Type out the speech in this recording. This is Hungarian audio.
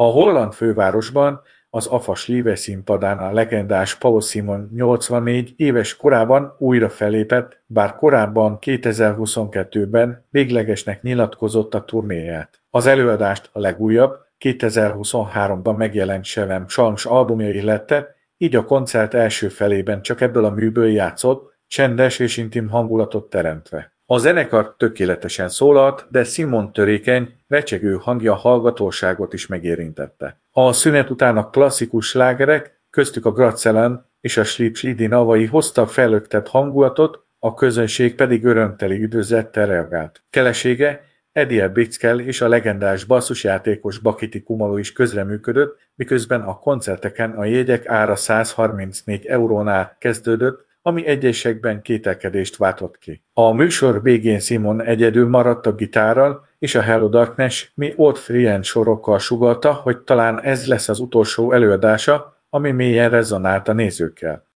A holland fővárosban, az AFA Live színpadán a legendás Paul Simon 84 éves korában újra fellépett, bár korábban 2022-ben véglegesnek nyilatkozott a turnéját. Az előadást a legújabb, 2023-ban megjelent Shevem Psalms albumja illette, így a koncert első felében csak ebből a műből játszott, csendes és intim hangulatot teremtve. A zenekar tökéletesen szólalt, de Simon törékeny, recsegő hangja hallgatóságot is megérintette. A szünet után a klasszikus slágerek, köztük a Gracelen és a Slipslidi navai hoztak fellöktett hangulatot, a közönség pedig örömteli üdvözlettel reagált. Felesége, Eddie Bixkel és a legendás basszusjátékos Bakiti Kumalo is közreműködött, miközben a koncerteken a jegyek ára 134 eurónál kezdődött, ami egyesekben kételkedést váltott ki. A műsor végén Simon egyedül maradt a gitárral, és a Hello Darkness mi Old Friend sorokkal sugallta, hogy talán ez lesz az utolsó előadása, ami mélyen rezonált a nézőkkel.